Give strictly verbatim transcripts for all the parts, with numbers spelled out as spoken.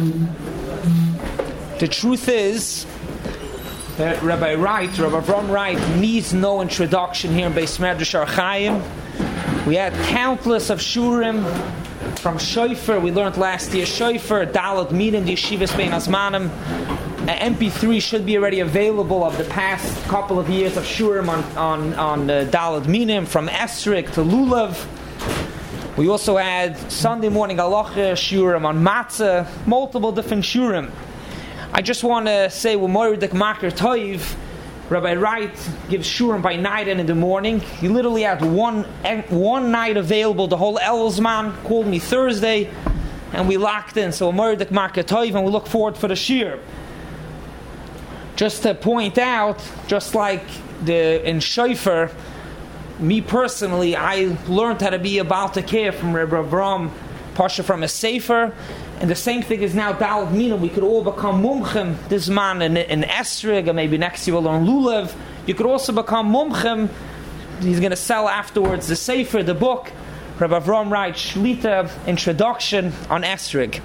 The truth is that Rabbi Wright, Rabbi Avram Wright, needs no introduction here in Beis Medrash Or Chaim. We had countless of shurim from Shofar. We learned last year Shofar, Dalet Minim, the Yeshivas Bein Azmanim. An M P three should be already available of the past couple of years of shurim on on on uh, Dalet Minim, from Esrik to Lulav. We also had Sunday morning halacha shurim on Matzah, multiple different shurim. I just want to say, with Moiridik Makar Toiv, Rabbi Wright gives shurim by night and in the morning. He literally had one one night available, the whole Elzman called me Thursday, and we locked in. So Moiridik Makar Toiv, and we look forward for the shir. Just to point out, just like the in Shofar, me personally, I learned how to be a Baal Tekeh from Rabbi Avram, Pasha from a Sefer, and the same thing is now Dalet Minim. We could all become mumchim. This man in, in Esrig, and maybe next year we'll learn Lulav. You could also become mumchim. He's going to sell afterwards the Sefer, the book. Rabbi Avram Wright, Shlita, introduction on Esrig.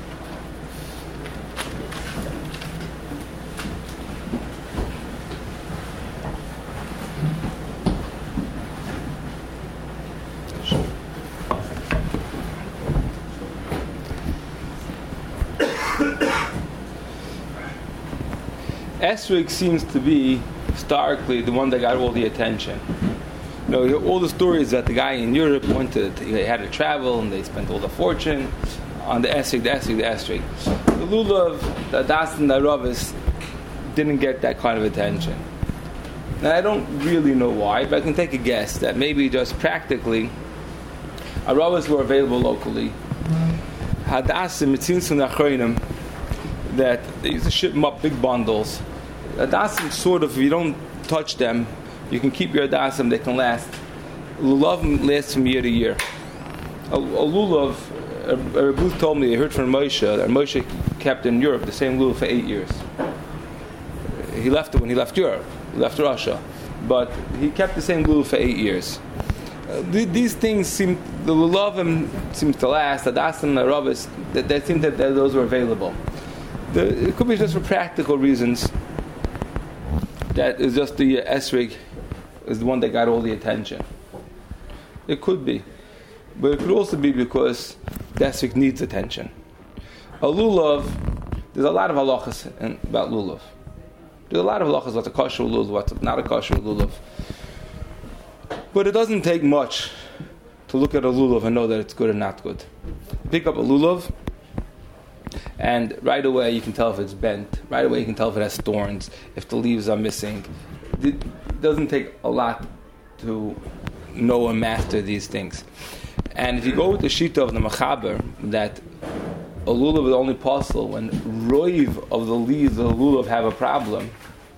Esrig seems to be historically the one that got all the attention. You know, all the stories that the guy in Europe went to, they had to travel and they spent all the fortune on the Esrig, the Esrig, the Esrig. The Lulav, the Das and the Ravis didn't get that kind of attention. Now I don't really know why, but I can take a guess that maybe just practically, Aravis were available locally. Hadasim, it seems from the Achronim that they used to ship them up big bundles. Hadasim sort of, if you don't touch them, you can keep your hadasim, they can last. Lulav lasts from year to year. A, a lulav, a, a Rebbe told me, I heard from Moshe, that Moshe kept in Europe the same lulav for eight years. He left it when he left Europe, he left Russia, but he kept the same lulav for eight years. Uh, th- these things seem, the lulavim seems to last, the hadasim, the rabbis, that they seem that those were available. The, it could be just for practical reasons. That is just the uh, Esrig is the one that got all the attention. It could be, but it could also be because the Esrig needs attention. A lulav, there's a lot of halachas in, about lulav. There's a lot of halachas what's a kosher lulav, what's not a kosher lulav. But it doesn't take much to look at a lulav and know that it's good or not good. Pick up a lulav, and right away you can tell if it's bent. Right away you can tell if it has thorns, if the leaves are missing. It doesn't take a lot to know and master these things. And if you go with the shita of the Mechaber, that a lulav is only possible when roiv of the leaves of the lulav have a problem,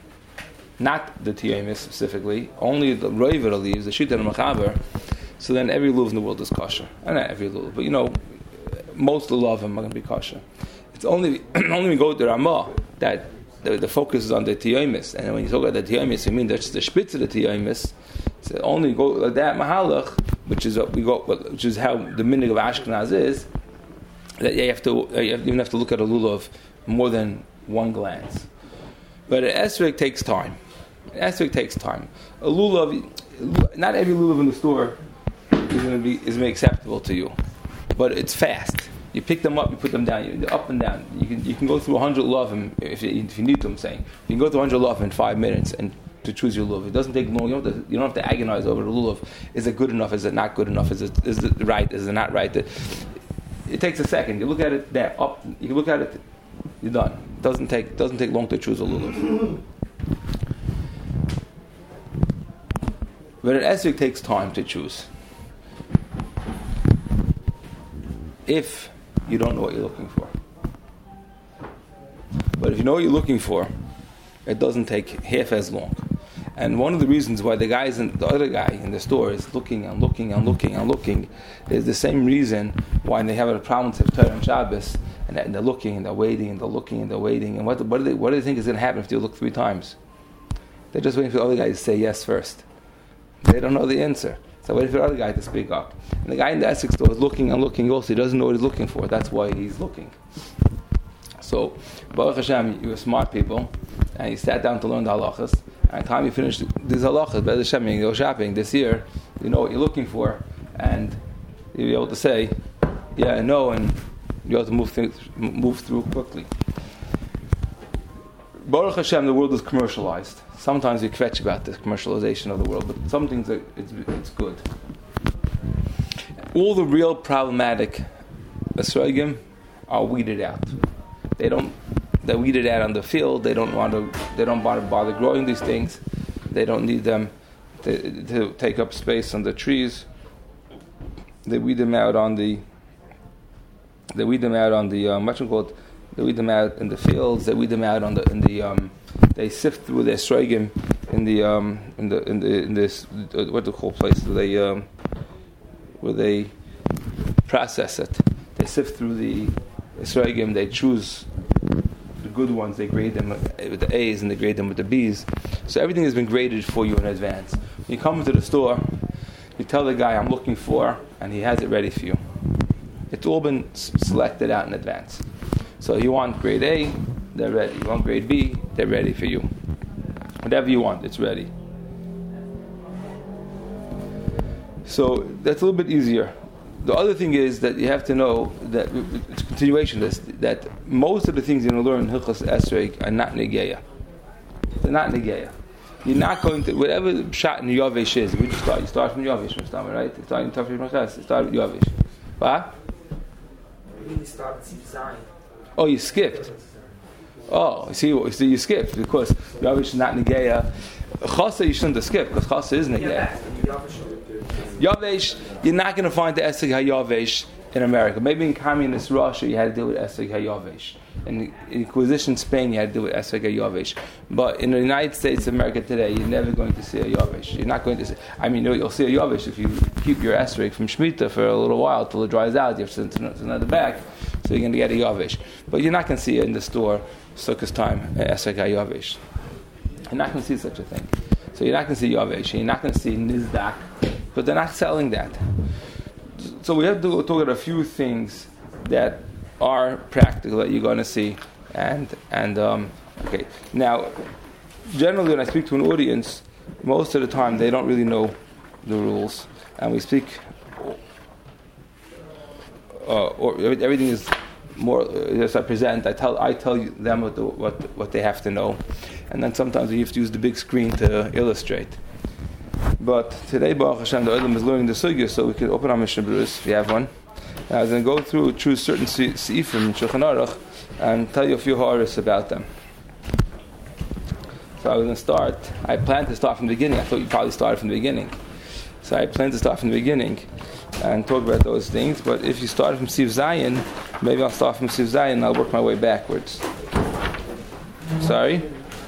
not the tiyamis specifically, only the roiv of the leaves, the shita of the Mechaber, so then every lulav in the world is kosher. And not every lulav, but you know, most lulav are going to be kosher. It's only only when we go to the Ramah that the, the focus is on the tiyamis, and when you talk about the tiyamis, you mean that's the spitz of the tiyamis. So only go like that mahalach, which is what we go, which is how the minig of Ashkenaz is. That you have to, you even have to look at a lulav more than one glance. But an esrog takes time. An esrog takes time. A lulav, not every lulav in the store is going to be is going to be acceptable to you, but it's fast. You pick them up, you put them down, you, up and down. You can you can go through a hundred lovim if you, if you need to. I'm saying you can go through a hundred lovim in five minutes and to choose your lulav. It doesn't take long. You don't, have to, you don't have to agonize over the lulav. Is it good enough? Is it not good enough? Is it is it right? Is it not right? It, it takes a second. You look at it there, up. You can look at it. You're done. It doesn't take doesn't take long to choose a lulav. But an esrog takes time to choose. If you don't know what you're looking for. But if you know what you're looking for, it doesn't take half as long. And one of the reasons why the guys in the other guy in the store is looking and looking and looking and looking is the same reason why they have a problem with Torah and Shabbos, and they're looking and they're waiting and they're looking and they're waiting. And what, what, do they, what do they think is going to happen if they look three times? They're just waiting for the other guy to say yes first. They don't know the answer. So waiting for the other guy to speak up. And the guy in the Essex store is looking and looking also. He doesn't know what he's looking for. That's why he's looking. So, Baruch Hashem, you were smart people, and you sat down to learn the halachas. And by the time you finish these halachas, Baruch Hashem, you go shopping this year, you know what you're looking for, and you'll be able to say, yeah, I know, and you're able to move, things, move through quickly. Baruch Hashem, the world is commercialized. Sometimes we kvetch about the commercialization of the world, but some things are, it's, it's good. All the real problematic esrogim are weeded out. They don't. They're weeded out on the field. They don't want to. They don't want to bother growing these things. They don't need them to, to take up space on the trees. They weed them out on the. They weed them out on the um, what's it called? They weed them out in the fields. They weed them out on the in the. Um, they sift through their esrogim in the um, in the in the in this uh, what do they call place where they um, where they process it. They sift through the esrogim. They choose the good ones. They grade them with the A's and they grade them with the B's. So everything has been graded for you in advance. When you come into the store, you tell the guy, I'm looking for, and he has it ready for you. It's all been s- selected out in advance. So you want grade A, they're ready. You want grade B, they're ready for you. Whatever you want, it's ready. So that's a little bit easier. The other thing is that you have to know that it's a continuation of this, that most of the things you're going to learn in Hilchos Esrog are not negeya. They're not negeya. You're not going to, whatever shot in Yavesh is, we just start, you start from Yavesh, right? You start in Tafresh Machas, you start with Yavesh. What? You started Zion. Oh, you skipped. Oh, you see, you see, you skipped because Yavesh is not negeya. Chasa you shouldn't have skipped because Chasa is negeya. Yavesh, you're not going to find the Esrog HaYavesh in America. Maybe in communist Russia you had to deal with Esrog HaYavesh. In Inquisition Spain you had to deal with Esrog HaYavesh. But in the United States of America today, you're never going to see a Yavesh. You're not going to see, I mean, you'll see a Yavesh if you keep your Esrog from Shemitah for a little while till it dries out. You have to send it to another bag, so you're going to get a Yavesh. But you're not going to see it in the store, Sukkot time, Esrog HaYavesh. You're not going to see such a thing. So you're not going to see Yavesh, you're not going to see Nizdak, but they're not selling that. So we have to talk about a few things that are practical that you're going to see. And, and um, okay. Now, generally when I speak to an audience, most of the time they don't really know the rules. And we speak, uh, or everything is more, as I present, I tell I tell them what, the, what, what they have to know. And then sometimes we have to use the big screen to illustrate. But today, Baruch Hashem, the Olam is learning the Sugya, so we can open our Mishnah Berurah if you have one. And I was going to go through, choose certain Seifim in Shulchan Aruch and tell you a few haras about them. So I was going to start, I planned to start from the beginning. I thought you probably started from the beginning. So I planned to start from the beginning and talk about those things. But if you start from Siv Zion, maybe I'll start from Siv Zion and I'll work my way backwards. Sorry?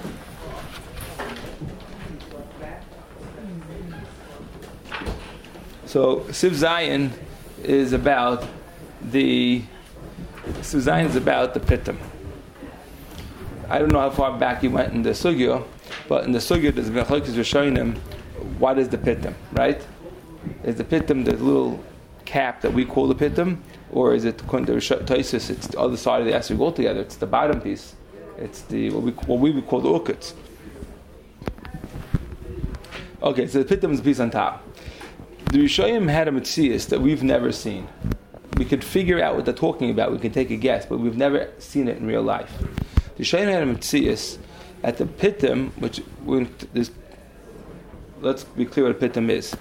So Siv Zion is about the Siv Zion is about the Pittim. I don't know how far back you went in the Sugya, but in the Sugya there's Mechalokes Rishonim. What is the Pittim, right? Is the Pittim the little cap that we call the Pittim, or is it the Taisus? It's the other side of the Esrog altogether. It's the bottom piece. It's the what we what we would call the Ukutz. Okay, so the Pittim is the piece on top. The Rishonim had a Metzias that we've never seen. We could figure out what they're talking about. We can take a guess, but we've never seen it in real life. The Rishonim had a Metzias at the Pittim, which this, let's be clear what a Pittim is.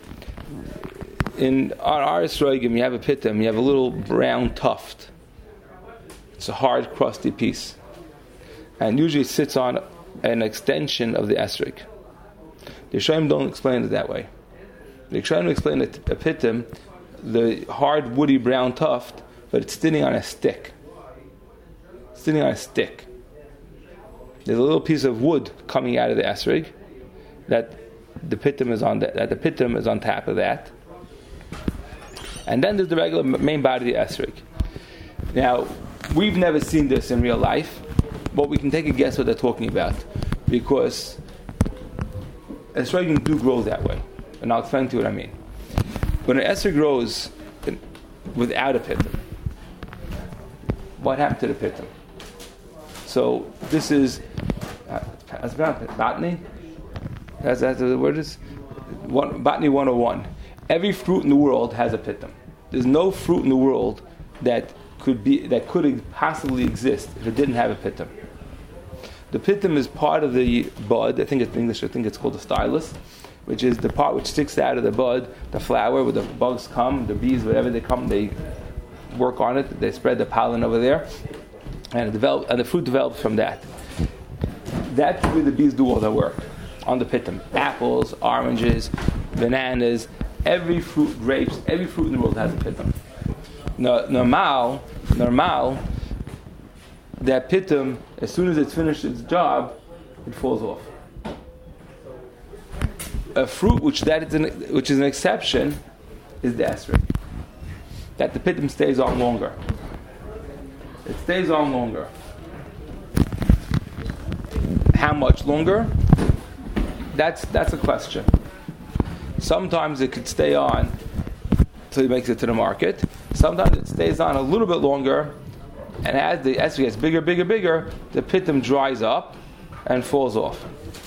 In our, our Esrogim, you have a Pittim, you have a little brown tuft. It's a hard, crusty piece, and usually it sits on an extension of the Esrog. The Rishonim don't explain it that way. They're trying to explain it a Pittim, the hard, woody, brown tuft, but it's sitting on a stick. It's sitting on a stick. There's a little piece of wood coming out of the Esrog that the Pittim is on. The, that the Pittim is on top of that, and then there's the regular main body of the Esrog. Now, we've never seen this in real life, but we can take a guess what they're talking about because Esrogim do grow that way. And I'll explain to you what I mean. When an Esrog grows in, without a Pittim, what happened to the Pittim? So this is that's botany. That's that the word is one, botany one oh one. Every fruit in the world has a pitum. There's no fruit in the world that could be that could possibly exist if it didn't have a pitum. The pitum is part of the bud. I think it's in English. I think it's called the stylus, which is the part which sticks out of the bud, the flower, where the bugs come, the bees, whatever they come, they work on it. They spread the pollen over there, and it develop, and the fruit develops from that. That's where the bees do all their work, on the pitum. Apples, oranges, bananas, every fruit, grapes, every fruit in the world has a pitum. No, normal, normal, that pitum, as soon as it's finished its job, it falls off. A fruit which that is an, which is an exception is the esrog. That the pitum stays on longer. It stays on longer. How much longer? That's that's a question. Sometimes it could stay on until it makes it to the market. Sometimes it stays on a little bit longer, and as the esrog gets bigger, bigger, bigger, the pitum dries up and falls off.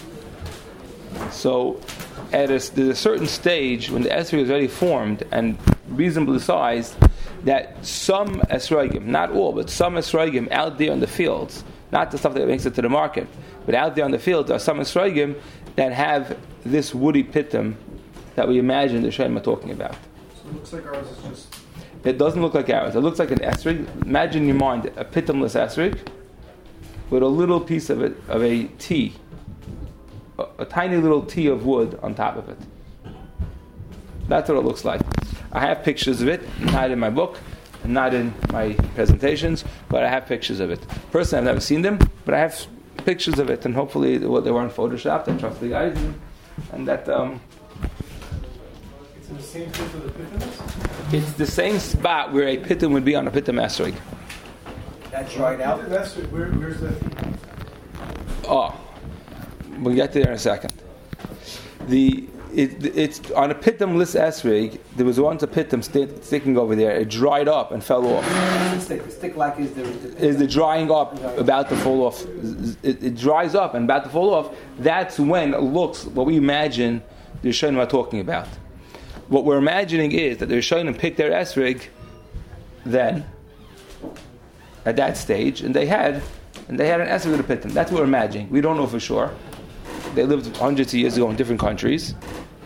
So at a, there's a certain stage when the esrog is already formed and reasonably sized, that some esrogim, not all, but some esrogim out there in the fields, not the stuff that makes it to the market, but out there in the fields are some esrogim that have this woody pitum that we imagine the Shem are talking about. So it looks like ours is just... It doesn't look like ours. It looks like an esrog. Imagine in your mind a pitumless esrog with a little piece of it, of a T, a, a tiny little T of wood on top of it. That's what it looks like. I have pictures of it, not in my book, not in my presentations, but I have pictures of it. Personally, I've never seen them, but I have pictures of it, and hopefully well, they weren't photoshopped. I trust the guys, and, and that... Um, It's in the same place where the pitum is? It's the same spot where a pitum would be on a pitum esrog. That dried out? That's, where, where's that? Oh, we'll get there in a second. The it, it's on a pitumless esrog. There was once a pitum st- sticking over there. It dried up and fell off. The stick, the stick like is the, the Is the drying up about to fall off? It, it dries up and about to fall off. That's when it looks what we imagine the Rishonim are talking about. What we're imagining is that the Rishonim picked their esrog then, at that stage, and they had, and they had an esrog with a pitum. That's what we're imagining. We don't know for sure. They lived hundreds of years ago in different countries,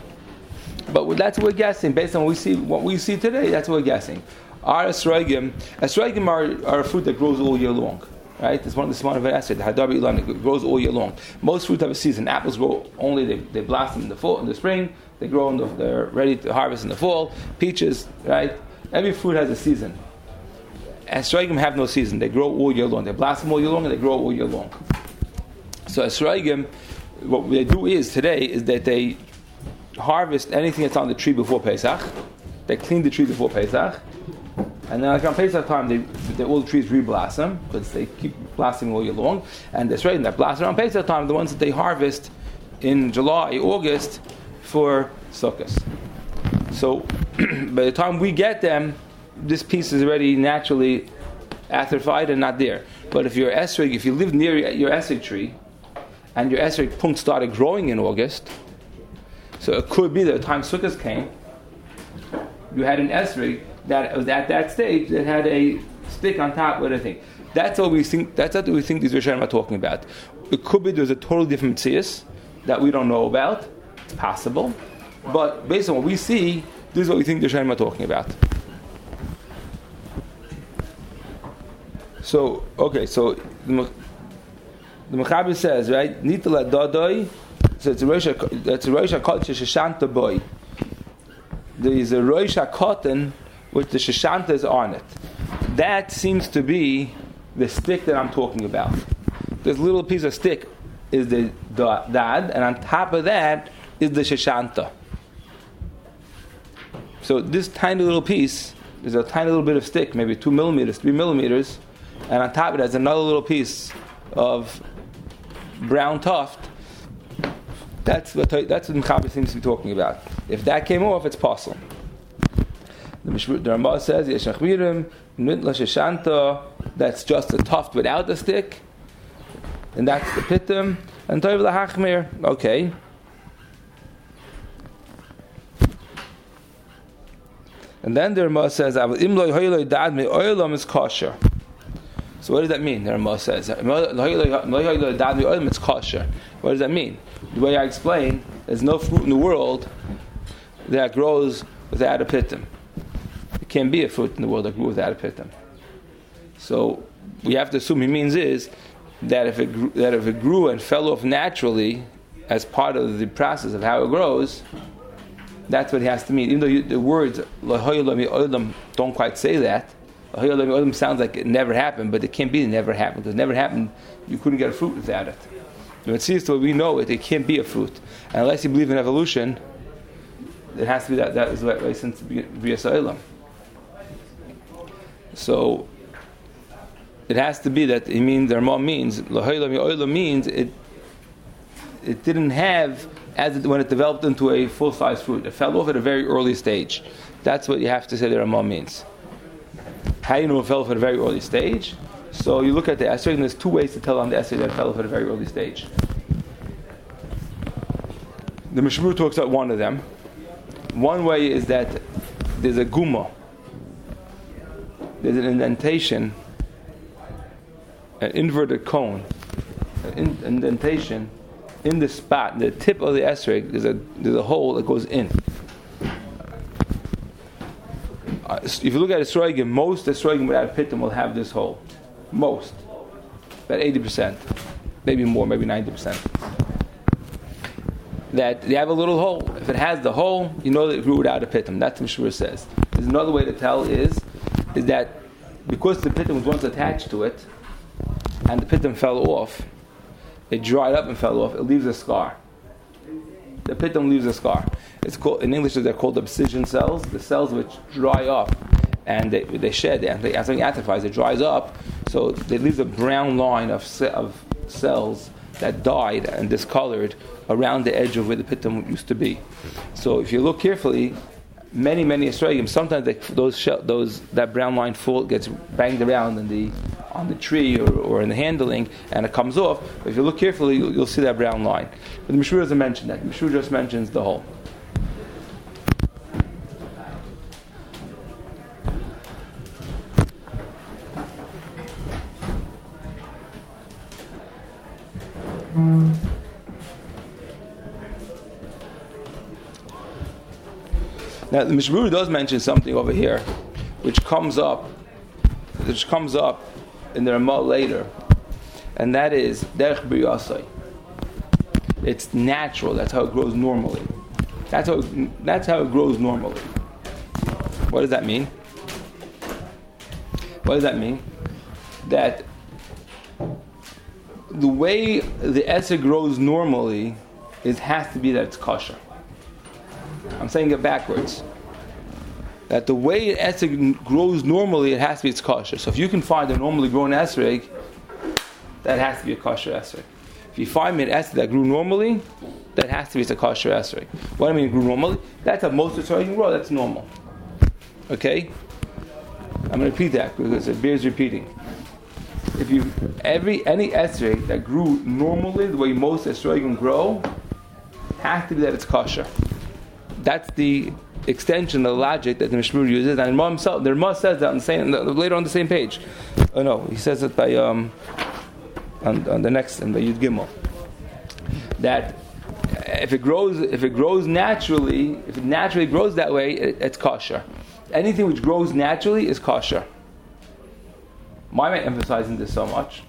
but that's what we're guessing based on what we see. What we see today, that's what we're guessing. Our esrogim, esrogim are, are a fruit that grows all year long. Right? It's one of the smart of an esrog. The hadar ilan, it grows all year long. Most fruit have a season. Apples grow only they, they blossom in the fall, in the spring. They grow in the, they're ready to harvest in the fall. Peaches, right? Every fruit has a season. Esrogim have no season. They grow all year long. They blossom all year long and they grow all year long. So esrogim, what they do is today is that they harvest anything that's on the tree before Pesach. They clean the tree before Pesach, and then like on Pesach time, they, they all the trees reblossom because they keep blossoming all year long. And the esrogim that blossom on Pesach time, the ones that they harvest in July, August for Sukkot. So by the time we get them, this piece is already naturally atrophied and not there. But if your esrog, if you live near your esrog tree, and your esrog punkt started growing in August, so it could be that the time Sukkot came, you had an esrog that was at that stage that had a stick on top with a thing. That's what we think. That's what we think these Rishonim are talking about. It could be there's a totally different tzias that we don't know about. It's possible, but based on what we see, this is what we think the Rishonim are talking about. So, okay, so the, the Mechaber says, right, Nitala Dodoi, so it's a Rosh HaKotten Sheshanta boy. There is a Rosh HaKotten with the Sheshanta is on it. That seems to be the stick that I'm talking about. This little piece of stick is the dad, and on top of that is the Sheshanta. So this tiny little piece is a tiny little bit of stick, maybe two millimeters, three millimeters, and on top of it has another little piece of brown tuft. That's what that's what Mechaber seems to be talking about. If that came off, it's possible. The Rambam says Yeshachmirim Nitla Sheshanta. That's just a tuft without the stick, and that's the pitum. And toiv lahachmir, okay. And then the Rama says, "Im lo hoyloi dad me oilam is kosher." So what does that mean? The Rama says, "Im lo hoyloi dad me oilam is kosher." What does that mean? The way I explain, there's no fruit in the world that grows without a pitum. There can't be a fruit in the world that grew without a pitum. So we have to assume he means is that if it grew, that if it grew and fell off naturally as part of the process of how it grows, that's what he has to mean. Even though you, the words "lahoyolami don't quite say that. "Lahoyolami sounds like it never happened, but it can't be it never happened. Because it never happened, you couldn't get a fruit without it. When it seems to we know it, it can't be a fruit. And unless you believe in evolution, it has to be that that is the way since B'riyas Olam. So it has to be that he means the Rama means Lahoyolami means it it didn't have as it, when it developed into a full-size fruit. It fell off at a very early stage. That's what you have to say the Rama means. How do you know it fell off at a very early stage? So you look at the esrog, and there's two ways to tell on the esrog that it fell off at a very early stage. The Mishmur talks about one of them. One way is that there's a guma. There's an indentation, an inverted cone, an indentation in the spot, the tip of the esrog, there's a there's a hole that goes in. Uh, if you look at esrogim, most esrogim without pitum will have this hole. Most, about eighty percent, maybe more, maybe ninety percent. That they have a little hole. If it has the hole, you know that it grew without a pitum. That's what Mishmur says. There's another way to tell is is that because the pitum was once attached to it, and the pitum fell off. It dried up and fell off. It leaves a scar. The pitum leaves a scar. It's called in English. They're called abscission cells. The cells which dry up and they, they shed. And they, as something atrophies, it dries up. So it leaves a brown line of ce- of cells that died and discolored around the edge of where the pitum used to be. So if you look carefully, many many esrogim, sometimes they, those shell, those that brown line fall gets banged around in the on the tree or, or in the handling, and it comes off. But if you look carefully, you'll, you'll see that brown line. But the Mishmur doesn't mention that. The Mishmur just mentions the hole. Mm. Now the Mishmur does mention something over here, which comes up, which comes up in the Ramah later, and that is derech b'riyasai. It's natural. That's how it grows normally. That's how. It, that's how it grows normally. What does that mean? What does that mean? That the way the esrog grows normally is has to be that it's kosher. I'm saying it backwards. That the way an esrog grows normally, it has to be its kosher. So if you can find a normally grown esrog, that has to be a kosher esrog. If you find an esrog that grew normally, that has to be a kosher esrog. What do I mean grew normally? That's how most esrog can grow. That's normal. Okay? I'm going to repeat that because it bears repeating. If you every any esrog that grew normally, the way most esrog can grow, has to be that it's kosher. That's the extension of the logic that the Mishmur uses, and Rama himself, the Rama says that on the same, later on the same page. Oh no, he says it by um, on, on the next, and by Yud Gimel, that if it grows, if it grows naturally, if it naturally grows that way, it, it's kosher. Anything which grows naturally is kosher. Why am I emphasizing this so much?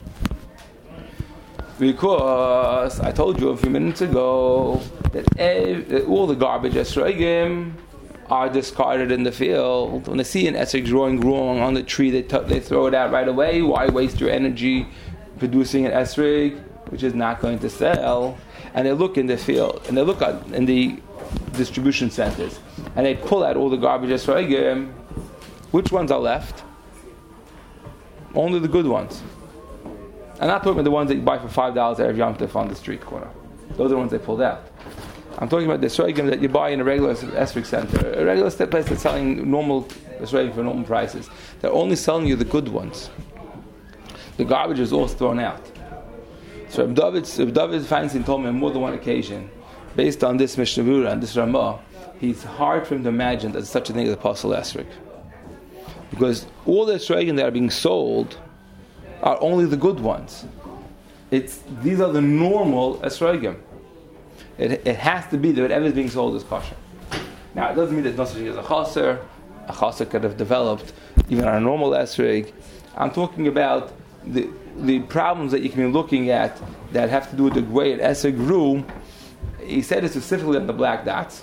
Because I told you a few minutes ago that, ev- that all the garbage esrogim are discarded in the field. When they see an esrog growing wrong on the tree, they, t- they throw it out right away. Why waste your energy producing an esrog which is not going to sell? And they look in the field, and they look at in the distribution centers, and they pull out all the garbage esrogim. Which ones are left? Only the good ones. I'm not talking about the ones that you buy for five dollars at every Yom Tov on the street corner. Those are the ones they pulled out. I'm talking about the esrogim that you buy in a regular esrog center, a regular place that's selling normal esrogim for normal prices. They're only selling you the good ones. The garbage is all thrown out. So Reb David, Reb David Feinstein told me on more than one occasion, based on this Mishnah Berurah and this Ramah, it's hard for him to imagine that there's such a thing as a Pasul Esrog. Because all the Esrogim that are being sold are only the good ones. It's These are the normal Esrogim. It, it has to be that whatever is being sold is kosher. Now, it doesn't mean that no such thing as a chaser. A chaser could have developed even on a normal esrog. I'm talking about the the problems that you can be looking at that have to do with the way an esrog grew. He said it specifically on the black dots.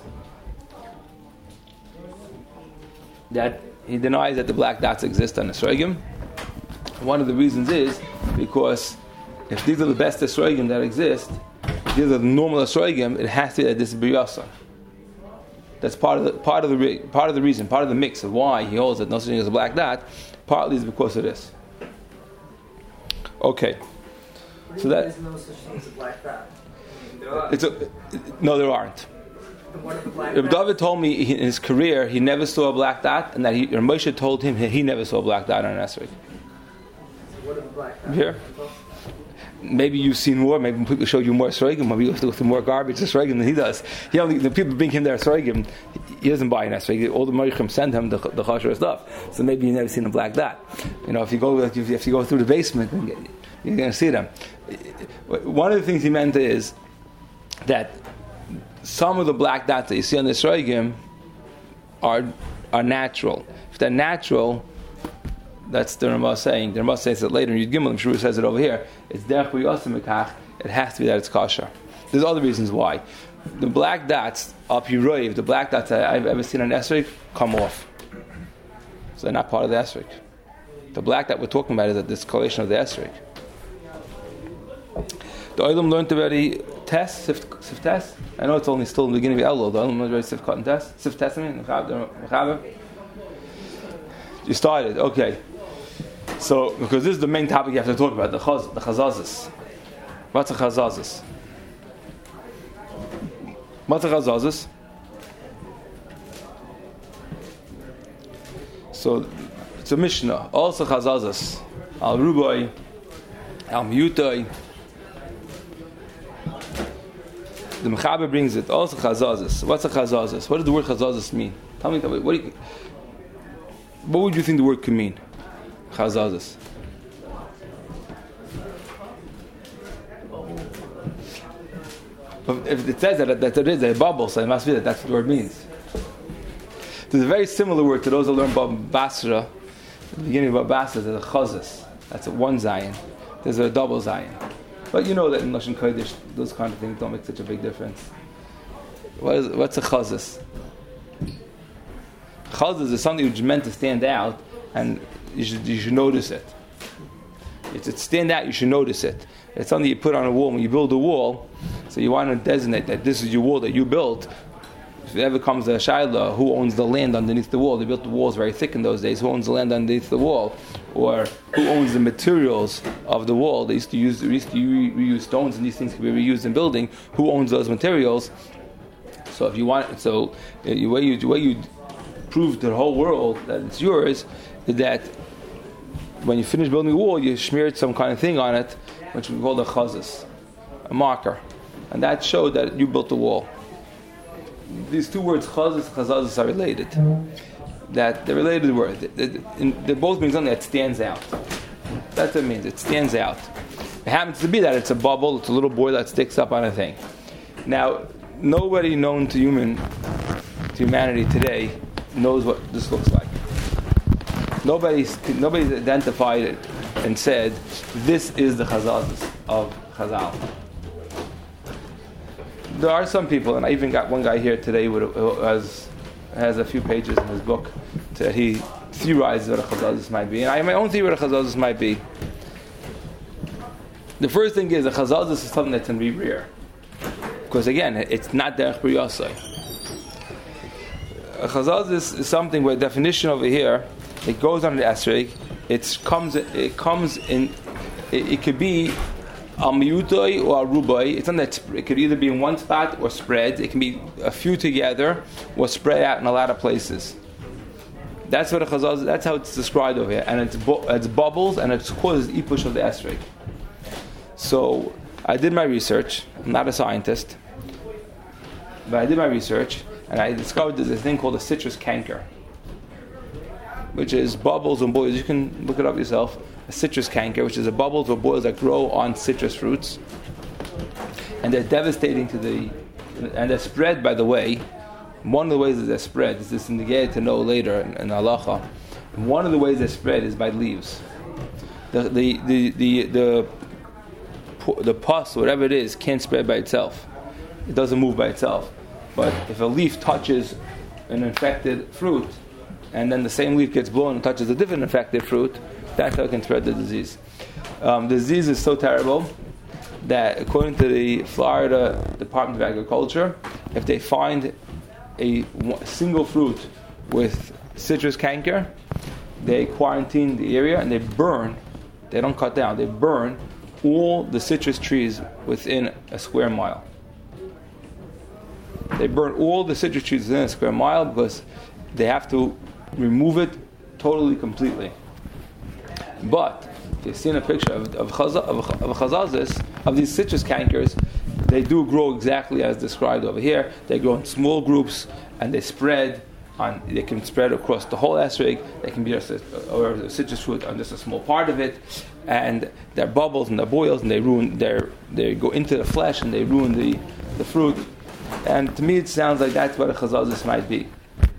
That he denies that the black dots exist on esrogim. One of the reasons is because if these are the best esrogim that exist, these are the normal esrogim, it has to be that this is biyasa. That's part of the part of the part of the reason, part of the mix of why he holds that no such thing as a black dot. Partly is because of this. Okay, so that There's no such thing as a black dot. it's a, no, there aren't. What are the black Reb dots? David told me he, in his career he never saw a black dot, and that he, or Moshe told him he, he never saw a black dot on an esrog. What are the black dots? Here. Maybe you've seen more. Maybe people showed you more esrogim. Maybe you have to go through more garbage esrogim than he does. He only the people bring him their esrogim. He doesn't buy an esrog. All the meichim send him the the kosher stuff. So maybe you never seen a black dot. You know, if you go if you, if you go through the basement, you're going to see them. One of the things he meant is that some of the black dots that you see on the esrogim are are natural. If they're natural, that's the Ramah saying. The Ramah says it later in Yud Gimel. I'm sure he says it over here. It's derech b'yosem mekach. It has to be that it's kosher. There's other reasons why. The black dots up Yeroiv, the black dots that I've ever seen on esrog, come off. So they're not part of the esrog. The black that we're talking about is a discoloration of the esrog. The Olam learned already test, sif, sif test. I know it's only still in the beginning of Elul. The Olam learned already sif cut and test. Sif test, I mean, you started, okay. So, because this is the main topic you have to talk about, the chaz, the chazazis. What's a chazazis? What's a chazazis? So, it's a Mishnah. Also chazazis. Al rubai, al miutai. The Mechaber brings it. Also chazazis. What's a chazazis? What does the word chazazis mean? Tell me, what do you, what would you think the word could mean? Chazazis. But if it says that, that there is a bubble, so it must be that that's what the word means. There's a very similar word to those that learn about Basra. At the beginning of Basra, there's a chazas. That's a one zayin. There's a double zayin. But you know that in Lashon Kodesh, those kind of things don't make such a big difference. What is, what's a chazas? Chazas is something which is meant to stand out, and you should, you should notice it. It's it stand out, you should notice it. It's something you put on a wall. When you build a wall, so you want to designate that this is your wall that you built. If it ever comes to a shaila, who owns the land underneath the wall? They built the walls very thick in those days. Who owns the land underneath the wall? Or who owns the materials of the wall? They used to use, they used to re- reuse stones, and these things can be reused in building. Who owns those materials? So if you want, so the way you, the way you prove to the whole world that it's yours, is that when you finish building the wall, you smeared some kind of thing on it, which we call a chazas, a marker, and that showed that you built the wall. These two words, chazas and chazazas, are related. That they're related words. They both mean something that stands out. That's what it means. It stands out. It happens to be that it's a bubble. It's a little boy that sticks up on a thing. Now, nobody known to human, to humanity today, knows what this looks like. Nobody's nobody's identified it and said, "This is the chazazas of Chazal." There are some people, and I even got one guy here today who has has a few pages in his book that he theorizes what a chazazas might be, and I have my own theory what a chazazas might be. The first thing is a chazazas is something that's in rare, because again, it's not derech b'yasai. A chazazas is something where definition over here, it goes on the esrog. It comes. It comes in. It, it could be al miyutoi or al rubai. It's not that it could either be in one spot or spread. It can be a few together or spread out in a lot of places. That's what a chazazah. That's how it's described over here, and it's bu- it's bubbles and it's causes ipush of the esrog. So I did my research. I'm not a scientist, but I did my research, and I discovered there's a thing called a citrus canker, which is bubbles and boils. You can look it up yourself. A citrus canker, which is a bubbles or boils that grow on citrus fruits, and they're devastating to the, and they're spread, by the way. One of the ways that they're spread is this in the Gemara to know later in, in halacha. One of the ways they're spread is by leaves. The the the the the, the pus, whatever it is, can't spread by itself. It doesn't move by itself. But if a leaf touches an infected fruit, and then the same leaf gets blown and touches a different infected fruit, that's how it can spread the disease. Um, the disease is so terrible that, according to the Florida Department of Agriculture, if they find a single fruit with citrus canker, they quarantine the area and they burn, they don't cut down, they burn all the citrus trees within a square mile. They burn all the citrus trees within a square mile because they have to remove it totally, completely. But if you've seen a picture of of, chaza, of, of chazazis, of these citrus cankers, they do grow exactly as described over here. They grow in small groups and they spread on. They can spread across the whole esrog. They can be just a, or a citrus fruit on just a small part of it, and they're bubbles and they're boils and they ruin. They they go into the flesh and they ruin the, the fruit. And to me, it sounds like that's what a chazazis might be.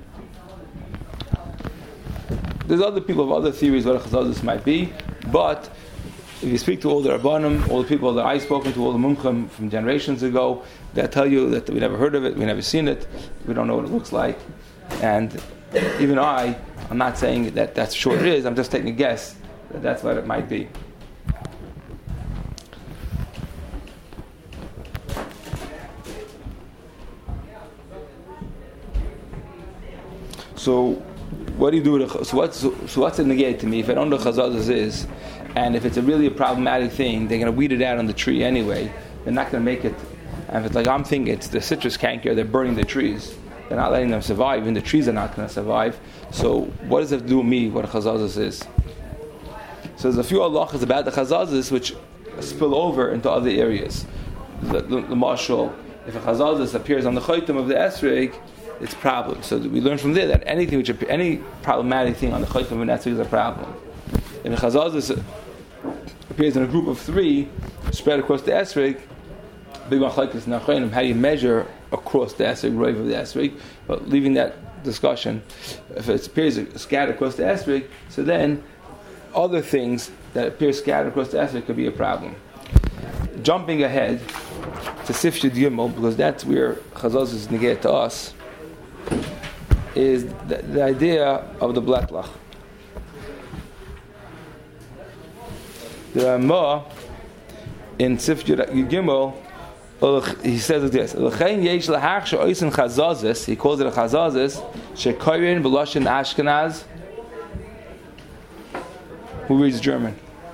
There's other people have other theories what a chazazis might be, but if you speak to all the Rabbanim, all the people that I've spoken to, all the Mumchim from generations ago, they'll tell you that we never heard of it, we never seen it, we don't know what it looks like. And even I, I'm not saying that that's sure it is, I'm just taking a guess that that's what it might be. So, what do you do with a, so what's so what's a negate to me if I don't know what chazazis is, and if it's a really a problematic thing, they're going to weed it out on the tree anyway. They're not going to make it. And if it's like I'm thinking it's the citrus canker, they're burning the trees. They're not letting them survive. Even the trees are not going to survive. So what does it do with me? What a chazazis is? So there's a few halachas about the chazazis which spill over into other areas. The, the, the marshal, if a chazazis appears on the chaytim of the esrog, it's a problem. So we learn from there that anything which any problematic thing on the chaytim of an esrog is a problem. If a chazazis appears in a group of three, spread across the esrog, big machlokes nachronim, how do you measure across the esrog, rove of the esrog? But leaving that discussion, if it appears scattered across the esrog, so then other things that appear scattered across the esrog could be a problem. Jumping ahead to Sif Yud Gimel, because that's where chazazis is negated to us, is the, the idea of the bletlach. The Ramah in Sif Yud Gimel, he says it this: L'chein yesh lahach she'oisen chazazis. He calls it a chazazis she'koyin b'loshin Ashkenaz. Who reads German?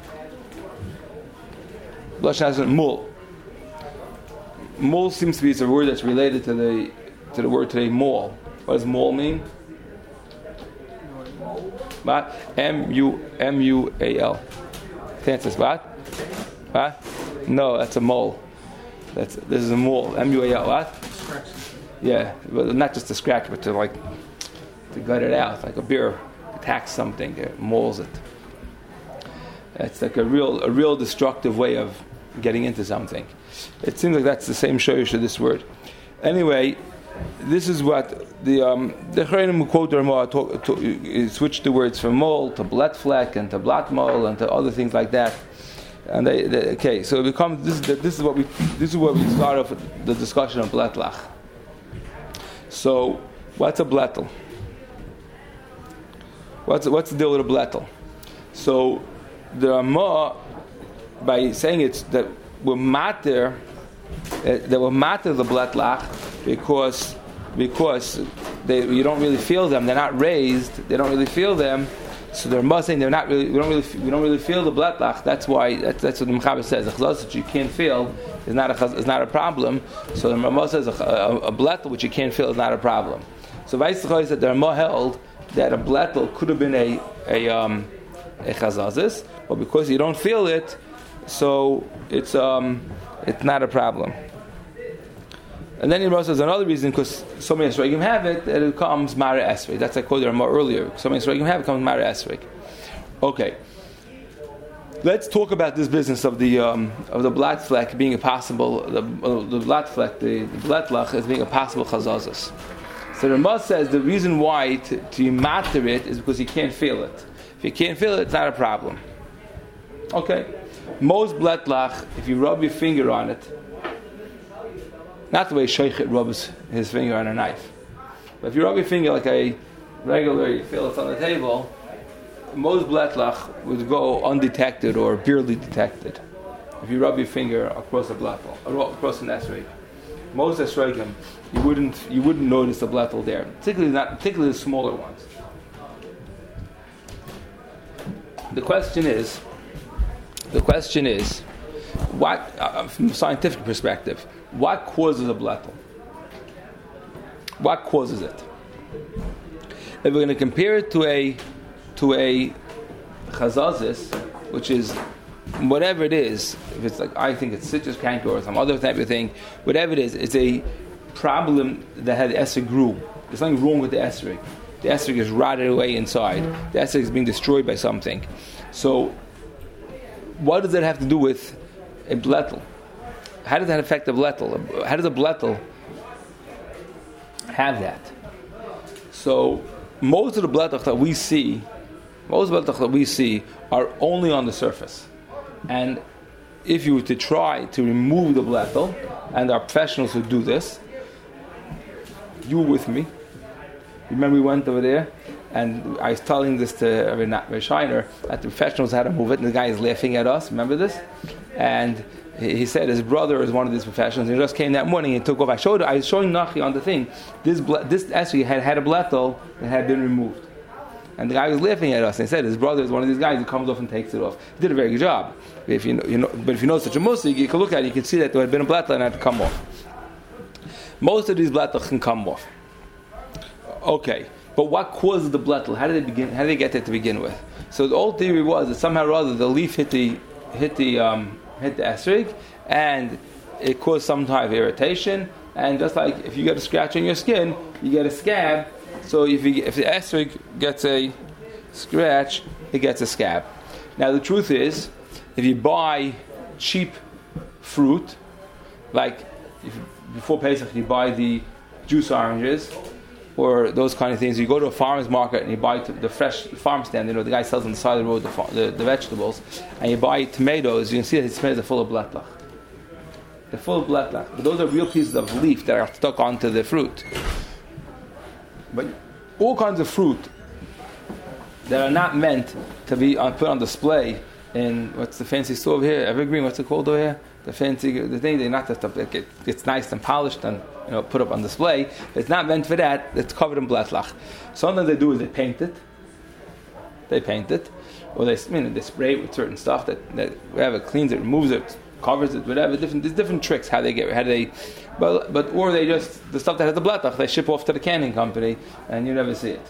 B'loshin Ashkenaz. Mul. Mul seems to be a word that's related to the to the word today. Mall. What does mall mean? What? M U M U A L. Answers what? What? No, that's a mole. That's this is a mole. M U A L. What? Scratch. Yeah, but not just to scratch, but to like to gut it out, like a bear attacks something, it mauls it. It's like a real a real destructive way of getting into something. It seems like that's the same shoyish of this word. Anyway, this is what the um, the Chayrim who quote the Ramah talk, to, switched the words from mole to blatfleck and to blatmol and to other things like that. And they, they okay, so it becomes this. This is what we this is where we start off with the discussion of bletlach. So, what's a blettel? What's what's the deal with a blettel? So, the Ramah, by saying it's that we're matter, uh, that we're matter the bletlach because because they you don't really feel them. They're not raised. They don't really feel them. So the Ramah saying they're not really. We don't really. We don't really feel the bletlach. That's why. That's, that's what the Mechaber says. The chazaz that you can't feel is not a is not a problem. So the Ramah says a, a, a blettel which you can't feel is not a problem. So Vayisachai said the Ramah held that a blettel could have been a a um, a chazazis, but because you don't feel it, so it's um, it's not a problem. And then Yirmiyah says another reason, because so many Esrogim have it, that it becomes Mara Esrog. That's I quoted more earlier. So many Esrogim have it, becomes Mara Esrog. Okay. Let's talk about this business of the um, of the blood fleck being a possible the, uh, the blood fleck the, the blood lach as being a possible chazazas. So Ramah says the reason why to, to matter it is because you can't feel it. If you can't feel it, it's not a problem. Okay, most blood lach, if you rub your finger on it, not the way Sheikh rubs his finger on a knife, but if you rub your finger like a regular, you feel it's on the table. Most blattlach would go undetected or barely detected. If you rub your finger across a blattle, across an esrog, most esrogim, you wouldn't you wouldn't notice the blattle there, particularly not particularly the smaller ones. The question is, the question is, what uh, from a scientific perspective, what causes a blattle? What causes it? If we're going to compare it to a to a chazazis, which is whatever it is, if it's like I think it's citrus canker or some other type of thing, whatever it is, it's a problem that had the esrog grew. There's something wrong with the esrog. The esrog is rotted away inside. The esrog is being destroyed by something. So, what does that have to do with a blettel? How does that affect the blettel? How does a blettel have that? So, most of the blettel that we see Most of the that we see are only on the surface. And if you were to try to remove the blettel, and our professionals who do this, you were with me. Remember we went over there, and I was telling this to Rabbi Shiner, that the professionals had to move it, and the guy is laughing at us. Remember this? And he said his brother is one of these professionals, and he just came that morning and took off. I showed, I was showing Nachi on the thing. This this actually had had a blettel that had been removed. And the guy was laughing at us and he said his brother is one of these guys who comes off and takes it off. He did a very good job. If you know, you know, but if you know such a musik, you can look at it, you can see that there had been a blattel and it had to come off. Most of these blattels can come off. Okay, but what causes the blattel? How did they begin? How did they get there to begin with? So the old theory was that somehow or other the leaf hit the hit the um, hit the esrog and it caused some type of irritation. And just like if you get a scratch on your skin, you get a scab. So if, you, if the esrog gets a scratch, it gets a scab. Now the truth is, if you buy cheap fruit, like if, before Pesach you buy the juice oranges, or those kind of things, you go to a farmer's market and you buy t- the fresh farm stand, you know, the guy sells on the side of the road the, far- the, the vegetables, and you buy tomatoes, you can see that the tomatoes are full of blettlach. They're full of blettlach. But those are real pieces of leaf that are stuck onto the fruit. But all kinds of fruit that are not meant to be on, put on display in, what's the fancy store over here? Evergreen, what's it called over here? The fancy, the thing, they're not the stuff that get, gets nice and polished and, you know, put up on display. It's not meant for that. It's covered in blettlach. Sometimes they do is they paint it. They paint it. Or they, you know, they spray it with certain stuff that, that whatever, cleans it, removes it, covers it, whatever. Different, there's different tricks how they get, how they, but, but or they just, the stuff that has the blettlach, they ship off to the canning company and you never see it.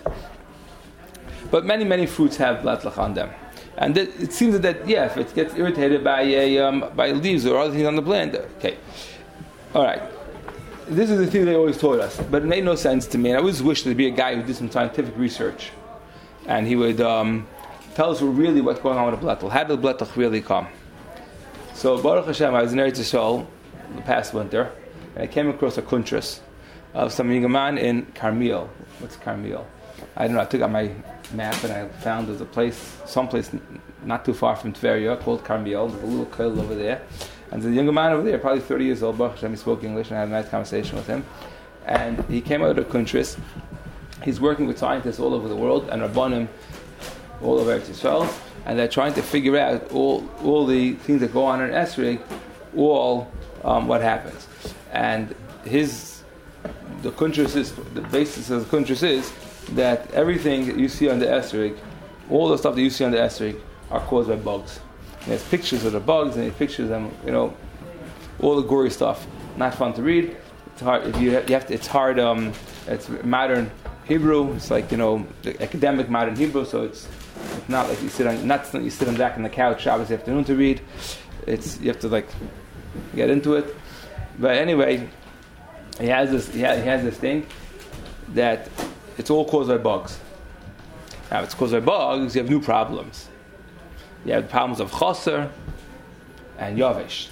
But many, many fruits have blettlach on them. And it, it seems that, yeah, if it gets irritated by a, um, by leaves or other things on the plant, okay. All right. This is the thing they always taught us, but it made no sense to me. And I always wished there'd be a guy who did some scientific research, and he would um, tell us really what's going on with the blettel. How did the blettel really come? So Baruch Hashem, I was in Eretz Yisrael the past winter, and I came across a kuntras of some young man in Carmel. What's Carmel? I don't know. I took out my map and I found there's a place, someplace not too far from Tveria called Carmel. There's a little kollel over there. And there's a younger man over there, probably thirty years old. Baruch Hashem, he spoke English and I had a nice conversation with him. And he came out of Kuntris. He's working with scientists all over the world and Rabbanim all over Eretz Yisrael. And they're trying to figure out all all the things that go on in Esrog, all um, what happens. And his, the Kuntris is, the basis of the Kuntris is that everything that you see on the Esrog, all the stuff that you see on the Esrog are caused by bugs. And there's pictures of the bugs and he pictures them, you know, all the gory stuff. Not fun to read. It's hard. If you, you have to, it's hard. Um, it's modern Hebrew. It's like, you know, the academic modern Hebrew. So it's, it's not like you sit on, not you sit on back on the couch Shabbos afternoon to read. it's you have to like get into it. But anyway, he has this he has, he has this thing that it's all caused by bugs. Now, if it's caused by bugs, you have new problems. You have problems of chaser and yavish.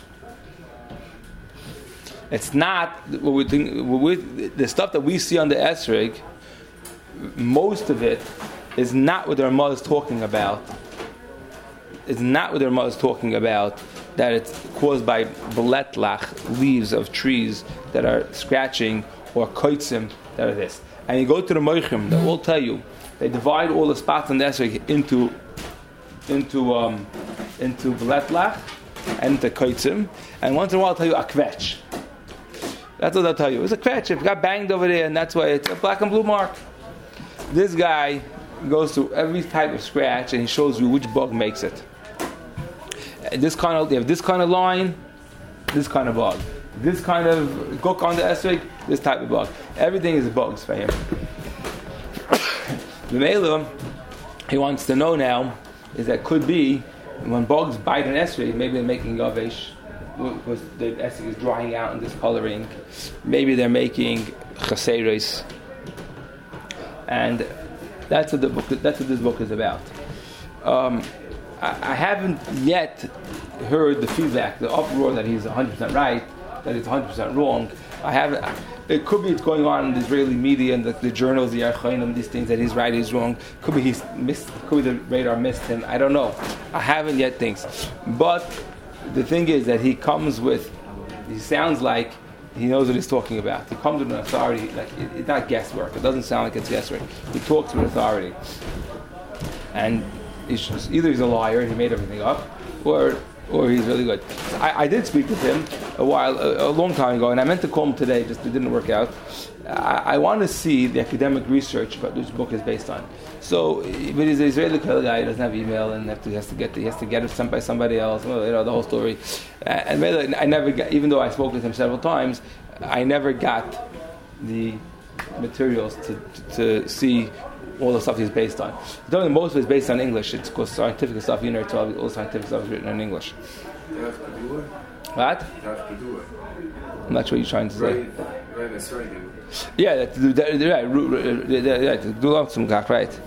It's not what we think. What we, the stuff that we see on the esrog, most of it is not what the Ramah is talking about. It's not what the Ramah is talking about. That it's caused by beletlach, leaves of trees that are scratching, or koitzim that are this. And you go to the moichim, they will tell you they divide all the spots on the esrog into into um, into beletlach and into koitzim, and once in a while they'll tell you a kvetch. That's what they'll tell you. It's a kvetch. It got banged over there, and that's why it's a black and blue mark. This guy goes through every type of scratch, and he shows you which bug makes it. This kind of, they have this kind of line, this kind of bug. This kind of guk on the esrog, this type of bug. Everything is bugs for him. The Mela, he wants to know now, is that could be when bugs bite an esrog, maybe they're making yavesh, because the esrog is drying out and discoloring. Maybe they're making chaseres, and that's what the book. That's what this book is about. Um, I, I haven't yet heard the feedback, the uproar that he's one hundred percent right, that he's one hundred percent wrong. I haven't. It could be it's going on in the Israeli media and the, the journals, the Archonim, these things that he's right, he's wrong. Could be he's missed. Could be the radar missed him. I don't know. I haven't yet things, but the thing is that he comes with. He sounds like he knows what he's talking about. He comes with an authority. Like it, it's not guesswork. It doesn't sound like it's guesswork. He talks with authority, and he's just, either he's a liar and he made everything up, or or he's really good. I, I did speak with him a while, a, a long time ago, and I meant to call him today, just it didn't work out. I, I want to see the academic research about this book is based on. So, but he's an Israeli guy, he doesn't have email, and have to, he has to get he has to get it sent by somebody else. Well, you know the whole story. And I never got, even though I spoke with him several times, I never got the materials to to, to see all the stuff he's based on. Though most of it is based on English. It's because scientific stuff, you know, all the scientific stuff is written in English. What? I'm not sure what you're trying to say. Yeah, that, that, that, right. Do some gach, right? It